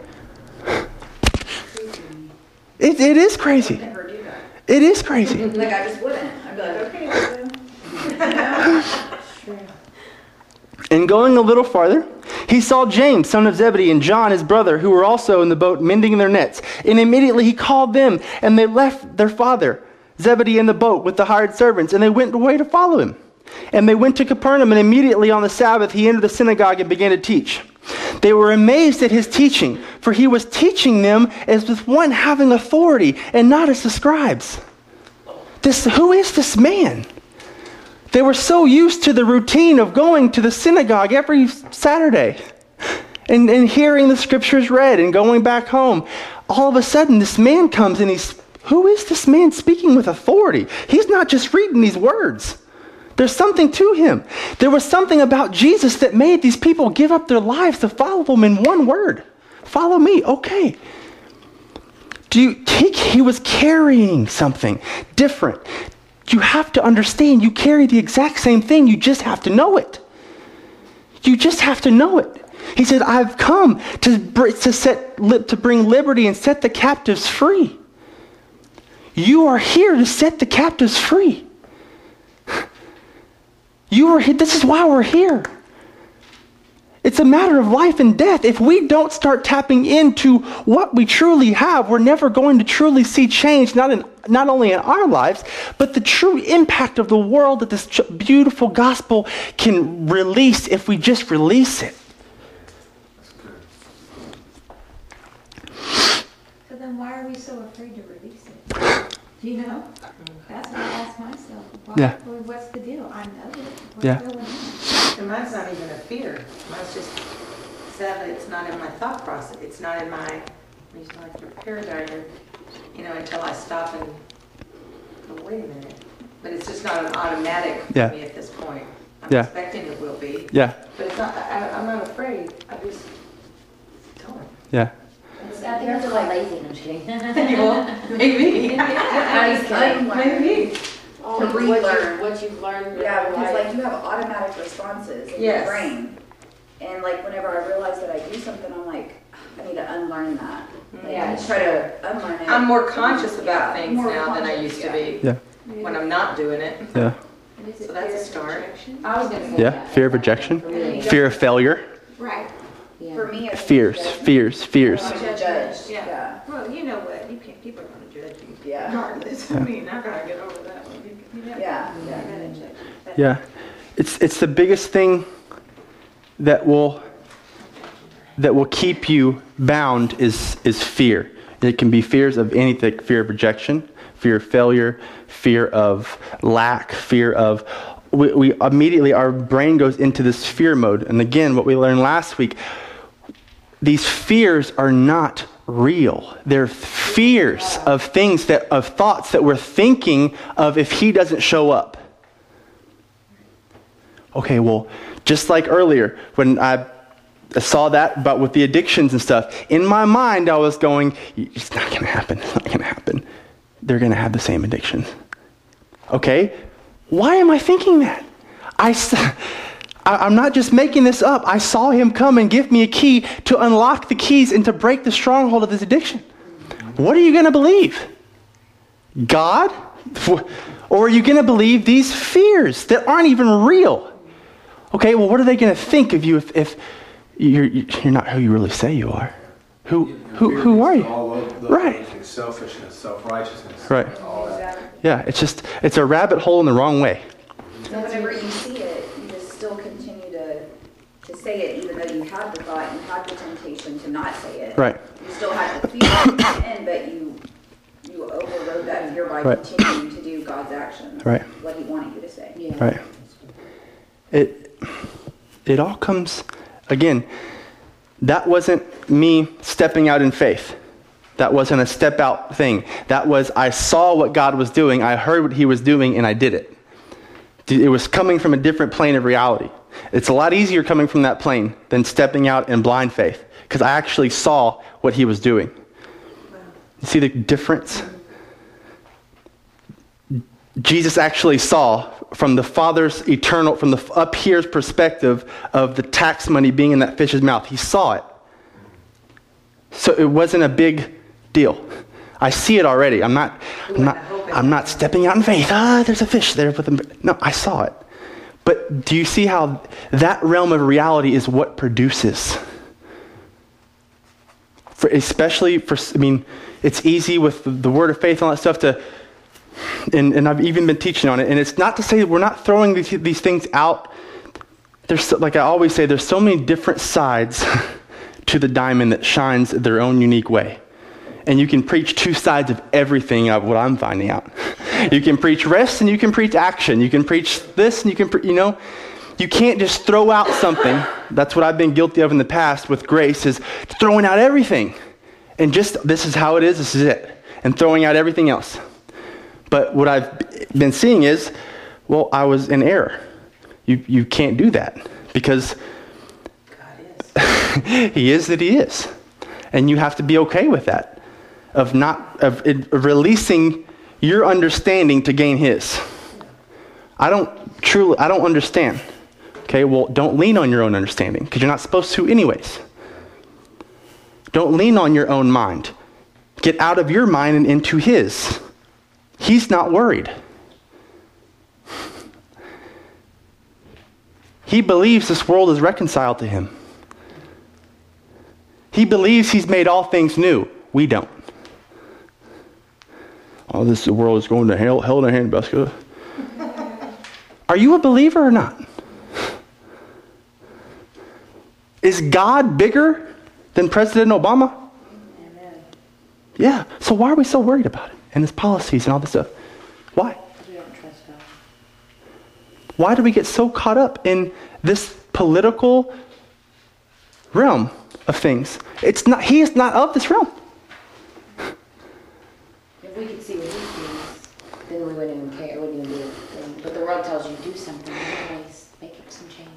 It, it is crazy. Never do that. It is crazy. Like, I just wouldn't. I'd be like, okay, well, And going a little farther, he saw James, son of Zebedee, and John, his brother, who were also in the boat mending their nets. And immediately he called them, and they left their father, Zebedee, in the boat with the hired servants, and they went away to follow him. And they went to Capernaum, and immediately on the Sabbath he entered the synagogue and began to teach. They were amazed at his teaching, for he was teaching them as with one having authority, and not as the scribes. This, who is this man? They were so used to the routine of going to the synagogue every Saturday and, and hearing the scriptures read and going back home. All of a sudden, this man comes and he's, who is this man speaking with authority? He's not just reading these words. There's something to him. There was something about Jesus that made these people give up their lives to follow him in one word. Follow me, okay. Do you, he, he was carrying something different. You have to understand you carry the exact same thing. You just have to know it. You just have to know it. He said, I've come to, to, set, to bring liberty and set the captives free. You are here to set the captives free. You are here. This is why we're here. It's a matter of life and death. If we don't start tapping into what we truly have, we're never going to truly see change, not in, not only in our lives, but the true impact of the world that this beautiful gospel can release if we just release it. So then why are we so afraid to release it? Do you know? That's what I ask myself. Why, Yeah. well, what's the deal? I know it. What's Yeah. going on? and mine's not even a fear. Mine's just, sadly, it's not in my thought process. It's not in my, I used to like your paradigm, or, you know, until I stop and go, wait a minute. But it's just not an automatic for Yeah. me at this point. I'm Yeah. expecting it will be. Yeah, But it's not, I, I'm not afraid. I just don't. yeah. I think that's called lazy, no, I'm just kidding. Well, maybe. I'm just kidding. Maybe. Oh, To what relearn. you- What you've learned. Yeah, because like, like you have automatic responses in Yes. your brain. And like whenever I realize that I do something, I'm like, I need to unlearn that. Like, Yeah. I try to unlearn it. I'm more conscious about Yeah, things more now than I conscious, used to yeah. be. Yeah. When I'm not doing it. Yeah. So that's a start. I was gonna say Yeah. that. Fear of rejection. For me. Fear of failure. Right. Yeah. For me, it's Fears, fears, fears. I'm judged. Yeah. Yeah. Well, you know what? You can't, people are going to judge you. Yeah. Regardless. I mean, I got to get over that one. You, you never, Yeah. you gotta judge. But Yeah. It's it's the biggest thing that will that will keep you bound is is fear. It can be fears of anything, fear of rejection, fear of failure, fear of lack, fear of, we, we immediately, our brain goes into this fear mode. And again, what we learned last week, these fears are not real. They're fears of things that, of thoughts that we're thinking of if he doesn't show up. Okay, well, just like earlier, when I saw that, but with the addictions and stuff, in my mind I was going, it's not going to happen, it's not going to happen. They're going to have the same addictions. Okay, why am I thinking that? I, I'm not just making this up. I saw him come and give me a key to unlock the keys and to break the stronghold of this addiction. What are you going to believe? God? Or are you going to believe these fears that aren't even real? Okay, well, what are they going to think of you if, if you're, you're not who you really say you are? Who who who are you? Right. Selfishness, self-righteousness. Right. All that. Yeah, it's just, it's a rabbit hole in the wrong way. So whenever you see it, you just still continue to, to say it, even though you have the thought and have the temptation to not say it. Right. You still have the fear in, but you you overrode that fear by Right. continuing to do God's actions. Right. What he wanted you to say. Yeah. Right. It it all comes, again, that wasn't me stepping out in faith. That wasn't a step out thing. That was, I saw what God was doing, I heard what he was doing, and I did it. It was coming from a different plane of reality. It's a lot easier coming from that plane than stepping out in blind faith, because I actually saw what he was doing. You see the difference? Jesus actually saw from the Father's eternal, from the up here's perspective of the tax money being in that fish's mouth. He saw it. So it wasn't a big deal. I see it already. I'm not, I'm not, I'm not stepping out in faith. Ah, there's a fish there. With them. No, I saw it. But do you see how that realm of reality is what produces? For, especially for, I mean, it's easy with the, the word of faith and all that stuff to, and, and I've even been teaching on it. And it's not to say that we're not throwing these, these things out. There's, so, like I always say, there's so many different sides to the diamond that shines their own unique way. And you can preach two sides of everything of what I'm finding out. You can preach rest and you can preach action. You can preach this and you can, pre- you know, you can't just throw out something. That's what I've been guilty of in the past with grace, is throwing out everything. And just, this is how it is, this is it. And throwing out everything else. But what I've been seeing is, well, I was in error. You you can't do that because God is. he is that he is. And you have to be okay with that. Of not, of, of releasing your understanding to gain his. I don't truly, I don't understand. Okay, well, don't lean on your own understanding because you're not supposed to anyways. Don't lean on your own mind. Get out of your mind and into his. He's not worried. He believes this world is reconciled to him. He believes he's made all things new. We don't. Oh, this world is going to hell, hell in a handbasket. Are you a believer or not? Is God bigger than President Obama? Amen. Yeah. So why are we so worried about it and his policies and all this stuff? Why? We don't trust God. Why do we get so caught up in this political realm of things? It's not. He is not of this realm. If we could see what he sees, then we wouldn't even care. It wouldn't even be a thing. But the world tells you do something. Always make up some change.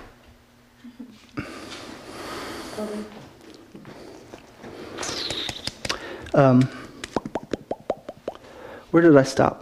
Um, where did I stop?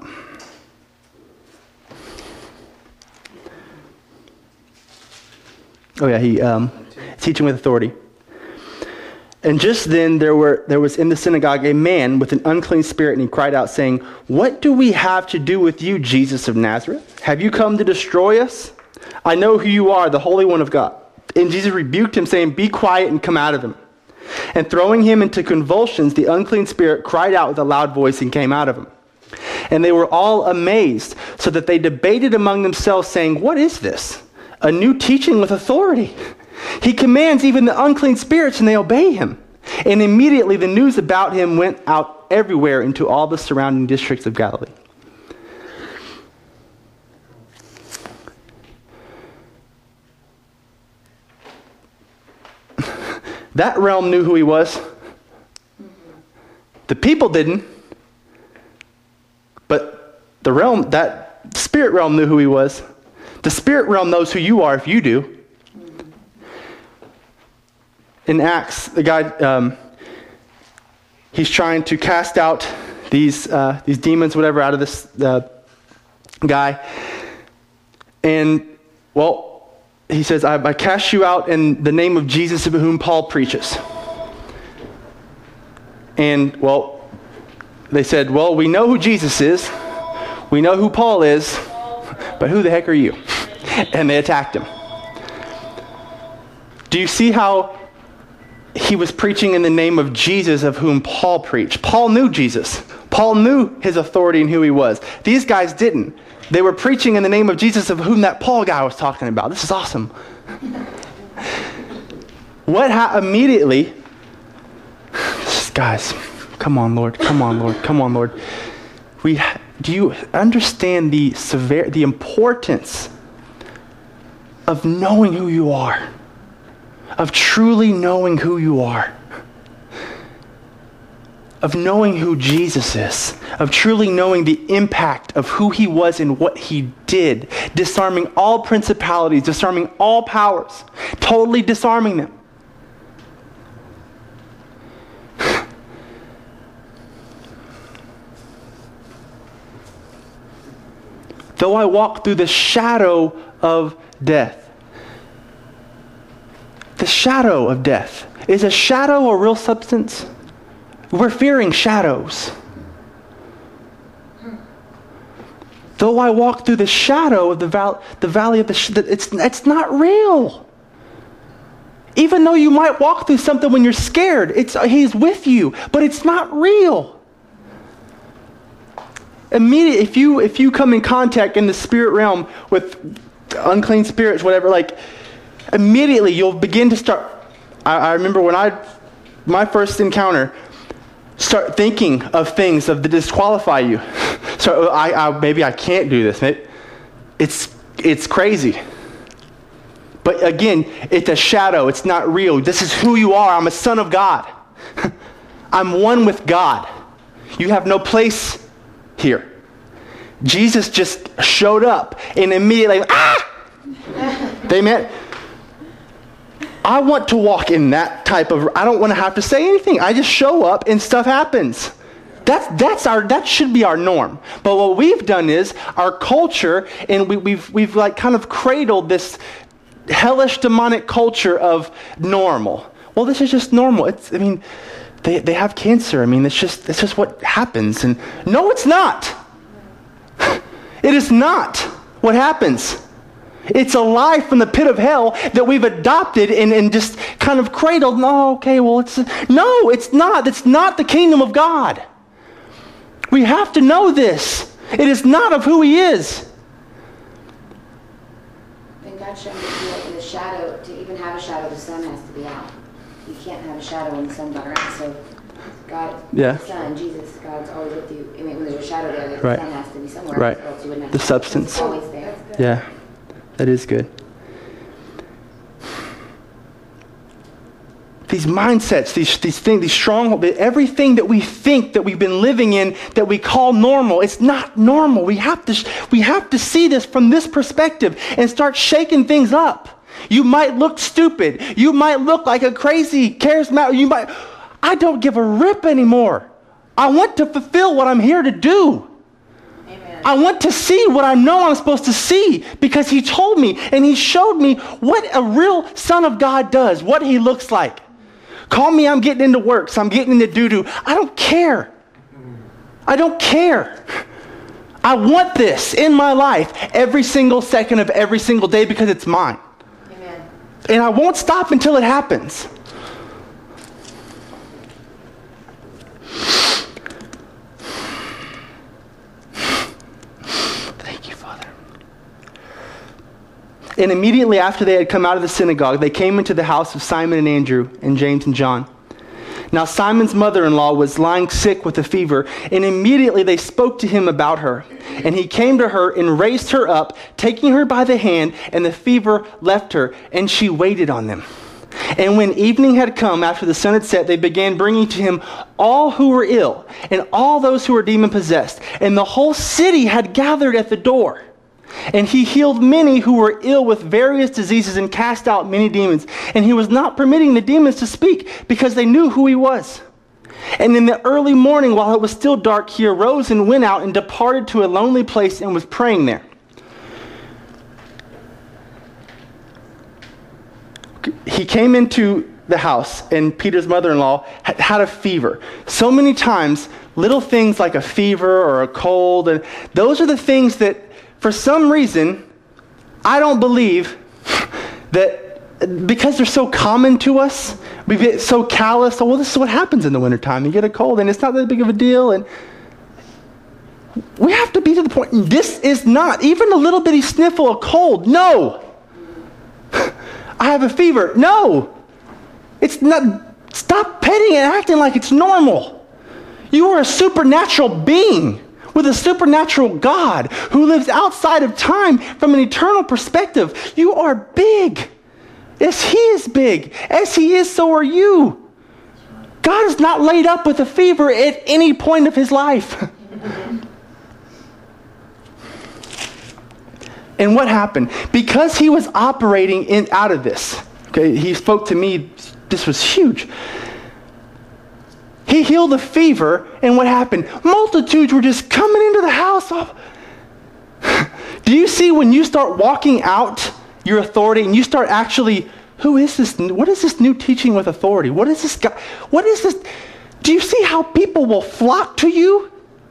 Oh yeah, he um, teaching with authority. And just then there were there was in the synagogue a man with an unclean spirit, and he cried out, saying, "What do we have to do with you, Jesus of Nazareth? Have you come to destroy us? I know who you are, the Holy One of God." And Jesus rebuked him, saying, "Be quiet and come out of him." And throwing him into convulsions, the unclean spirit cried out with a loud voice and came out of him. And they were all amazed, so that they debated among themselves, saying, "What is this? A new teaching with authority. He commands even the unclean spirits, and they obey him." And immediately the news about him went out everywhere into all the surrounding districts of Galilee. That realm knew who he was. The people didn't. But the realm, that spirit realm knew who he was. The spirit realm knows who you are if you do. In Acts, the guy, um, he's trying to cast out these uh, these demons, whatever, out of this uh, guy. And, well, he says, I, I cast you out in the name of Jesus of whom Paul preaches. And, well, they said, well, we know who Jesus is. We know who Paul is. But who the heck are you? And they attacked him. Do you see how he was preaching in the name of Jesus of whom Paul preached? Paul knew Jesus. Paul knew his authority and who he was. These guys didn't. They were preaching in the name of Jesus of whom that Paul guy was talking about. This is awesome. What ha- immediately, guys, come on, Lord, come on, Lord, come on, Lord. We, do you understand the severe, the importance of knowing who you are? Of truly knowing who you are. Of knowing who Jesus is. Of truly knowing the impact of who he was and what he did. Disarming all principalities, disarming all powers. Totally disarming them. Though I walk through the shadow of death. The shadow of death. Is a shadow a real substance? We're fearing shadows. Though I walk through the shadow of the, val- the valley of the sh- it's it's not real. Even though you might walk through something when you're scared, it's he's with you, but it's not real. Immediately, if you if you come in contact in the spirit realm with unclean spirits, whatever, like immediately you'll begin to start. I, I remember when I my first encounter. Start thinking of things of that disqualify you. So I, I maybe I can't do this. It's it's crazy. But again, it's a shadow. It's not real. This is who you are. I'm a son of God. I'm one with God. You have no place here. Jesus just showed up and immediately, ah! They met. I want to walk in that type of, I don't want to have to say anything. I just show up and stuff happens. That's that's our that should be our norm. But what we've done is our culture, and we, we've we've like kind of cradled this hellish demonic culture of normal. Well, this is just normal. It's I mean, they they have cancer. I mean, it's just it's just what happens. And no, it's not. It is not what happens. It's a lie from the pit of hell that we've adopted and, and just kind of cradled. No, okay, well, it's... No, it's not. It's not the kingdom of God. We have to know this. It is not of who he is. And God showed me that in the shadow, to even have a shadow, the sun has to be out. You can't have a shadow when the sun's not around. So God, yeah. the sun, Jesus, God's always with you. I mean, when there's a shadow there, the right. sun has to be somewhere. Right. Else you wouldn't have the to, substance. It's always there. Yeah. That is good. These mindsets, these these things, these strongholds, everything that we think that we've been living in that we call normal, it's not normal. We have to we have to see this from this perspective and start shaking things up. You might look stupid. You might look like a crazy charismatic. You might. I don't give a rip anymore. I want to fulfill what I'm here to do. I want to see what I know I'm supposed to see because he told me and he showed me what a real son of God does, what he looks like. Call me, I'm getting into works, I'm getting into doo-doo. I don't care. I don't care. I want this in my life every single second of every single day because it's mine. Amen. And I won't stop until it happens. And immediately after they had come out of the synagogue, they came into the house of Simon and Andrew and James and John. Now Simon's mother-in-law was lying sick with a fever, and immediately they spoke to him about her. And he came to her and raised her up, taking her by the hand, and the fever left her, and she waited on them. And when evening had come, after the sun had set, they began bringing to him all who were ill, and all those who were demon-possessed. And the whole city had gathered at the door. And he healed many who were ill with various diseases and cast out many demons. And he was not permitting the demons to speak, because they knew who he was. And in the early morning, while it was still dark, he arose and went out and departed to a lonely place and was praying there. He came into the house, and Peter's mother-in-law had, had a fever. So many times, little things like a fever or a cold, and those are the things that, for some reason, I don't believe that because they're so common to us, we get so callous. Oh, well, this is what happens in the wintertime. You get a cold, and it's not that big of a deal. And we have to be to the point. This is not even a little bitty sniffle, a cold. No. I have a fever. No. It's not. Stop petting and acting like it's normal. You are a supernatural being with a supernatural God who lives outside of time from an eternal perspective. You are big. As he is big. As he is, so are you. God is not laid up with a fever at any point of his life. And what happened? Because he was operating in out of this. Okay, he spoke to me. This was huge. He healed the fever, and what happened? Multitudes were just coming into the house. Do you see when you start walking out your authority and you start actually, who is this? What is this new teaching with authority? What is this guy? What is this? Do you see how people will flock to you?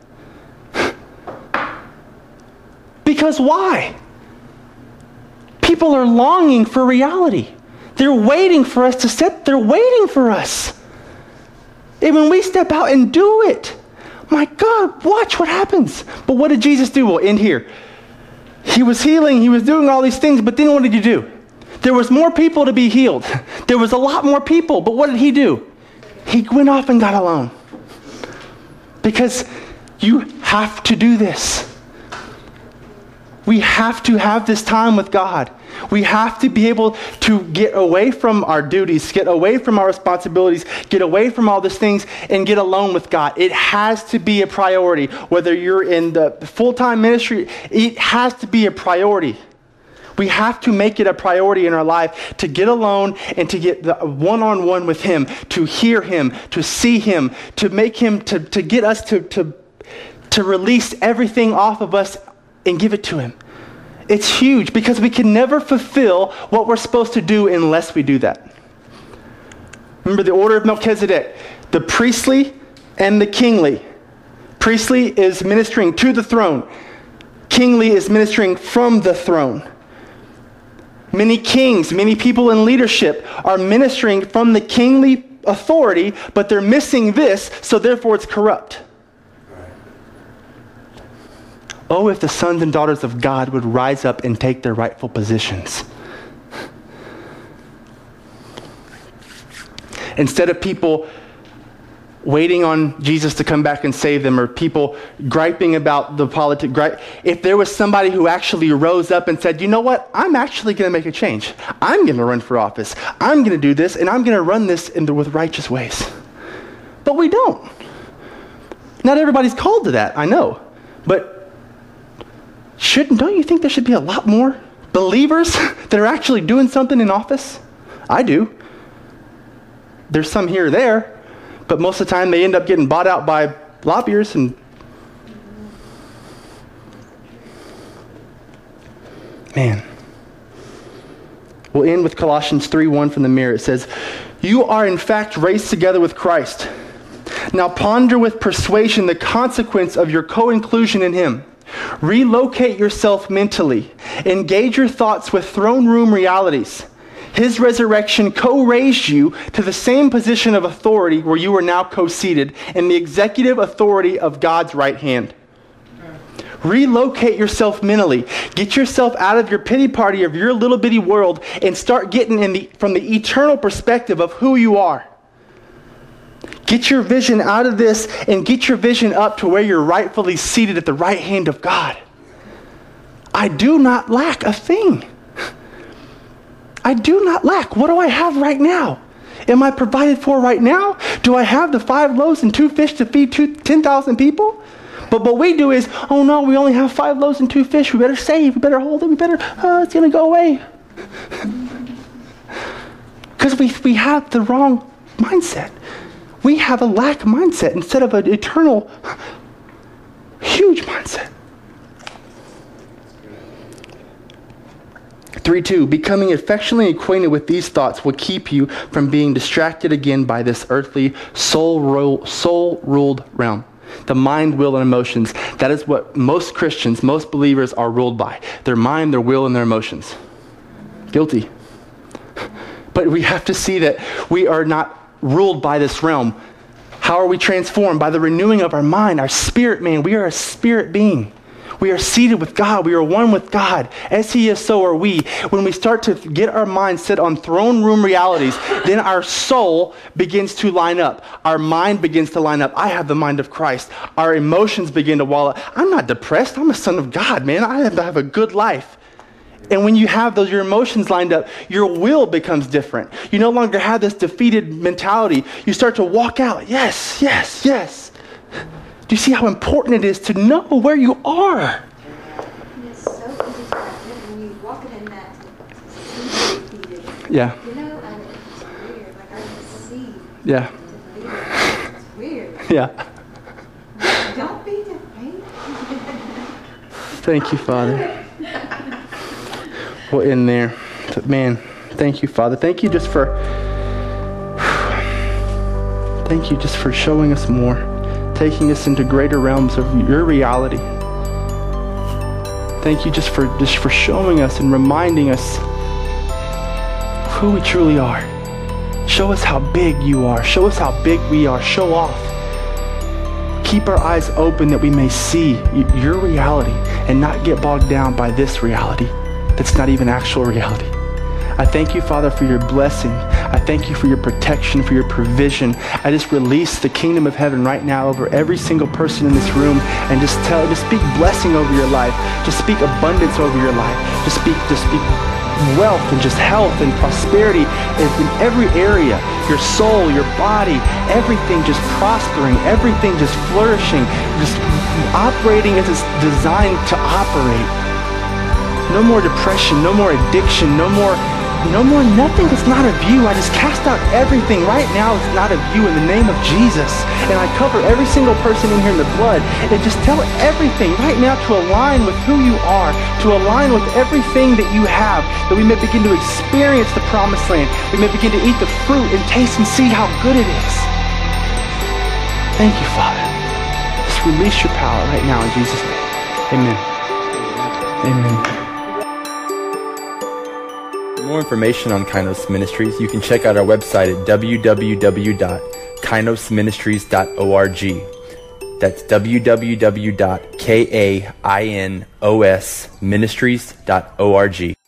Because why? People are longing for reality. They're waiting for us to set, they're waiting for us. And when we step out and do it, my God, watch what happens. But what did Jesus do? We'll end here. He was healing, he was doing all these things, but then what did he do? There was more people to be healed. There was a lot more people, but what did he do? He went off and got alone. Because you have to do this. We have to have this time with God. We have to be able to get away from our duties, get away from our responsibilities, get away from all these things, and get alone with God. It has to be a priority. Whether you're in the full-time ministry, it has to be a priority. We have to make it a priority in our life to get alone and to get the one-on-one with him, to hear him, to see him, to make him, to, to get us to, to, to release everything off of us and give it to him. It's huge because we can never fulfill what we're supposed to do unless we do that. Remember the order of Melchizedek, the priestly and the kingly. Priestly is ministering to the throne. Kingly is ministering from the throne. Many kings, many people in leadership are ministering from the kingly authority, but they're missing this, so therefore it's corrupt. Oh, if the sons and daughters of God would rise up and take their rightful positions. Instead of people waiting on Jesus to come back and save them, or people griping about the politics, gri- if there was somebody who actually rose up and said, you know what, I'm actually going to make a change. I'm going to run for office. I'm going to do this, and I'm going to run this in the, with righteous ways. But we don't. Not everybody's called to that, I know. But Shouldn't, don't you think there should be a lot more believers that are actually doing something in office? I do. There's some here or there, but most of the time they end up getting bought out by lobbyists. And man, we'll end with Colossians three one from the Mirror. It says, you are in fact raised together with Christ. Now ponder with persuasion the consequence of your co-inclusion in him. Relocate yourself mentally. Engage your thoughts with throne room realities. His resurrection co-raised you to the same position of authority where you are now co-seated in the executive authority of God's right hand. Relocate yourself mentally. Get yourself out of your pity party of your little bitty world and start getting in the from the eternal perspective of who you are. Get your vision out of this and get your vision up to where you're rightfully seated at the right hand of God. I do not lack a thing. I do not lack. What do I have right now? Am I provided for right now? Do I have the five loaves and two fish to feed two, ten thousand people? But what we do is, oh no, we only have five loaves and two fish. We better save. We better hold it. We better, oh, it's going to go away. Because we, we have the wrong mindset. We have a lack mindset instead of an eternal, huge mindset. three two, becoming affectionately acquainted with these thoughts will keep you from being distracted again by this earthly, soul-ruled soul ruled realm. The mind, will, and emotions. That is what most Christians, most believers are ruled by. Their mind, their will, and their emotions. Guilty. But we have to see that we are not ruled by this realm. How are we transformed? By the renewing of our mind, our spirit man. We are a spirit being. We are seated with God. We are one with God. As He is, so are we. When we start to get our mind set on throne room realities, then our soul begins to line up. Our mind begins to line up. I have the mind of Christ. Our emotions begin to wall up. I'm not depressed. I'm a son of God, man. I have to have a good life. And when you have those, your emotions lined up, your will becomes different. You no longer have this defeated mentality. You start to walk out. Yes, yes, yes. Do you see how important it is to know where you are? It's so easy to admit when you walk in that defeated. Yeah. You know, and it's weird. Like I can see. Yeah. Defeated. It's weird. Yeah. Don't be defeated. Thank you, Father. We're in there. But man, thank you, Father. Thank you just for, thank you just for showing us more, taking us into greater realms of your reality. Thank you just for, just for showing us and reminding us who we truly are. Show us how big you are. Show us how big we are. Show off. Keep our eyes open that we may see your reality and not get bogged down by this reality that's not even actual reality. I thank you, Father, for your blessing. I thank you for your protection, for your provision. I just release the kingdom of heaven right now over every single person in this room, and just tell, just speak blessing over your life. Just speak abundance over your life. Just speak, just speak wealth and just health and prosperity in, in every area. Your soul, your body, everything just prospering, everything just flourishing, just operating as it's designed to operate. No more depression, no more addiction, no more, no more nothing that's not of you. I just cast out everything right now that's not of you in the name of Jesus. And I cover every single person in here in the blood. And just tell everything right now to align with who you are, to align with everything that you have, that we may begin to experience the promised land. We may begin to eat the fruit and taste and see how good it is. Thank you, Father. Just release your power right now in Jesus' name. Amen. Amen. For more information on Kainos Ministries, you can check out our website at w w w dot kainos ministries dot org. That's w w w dot kainos ministries dot org.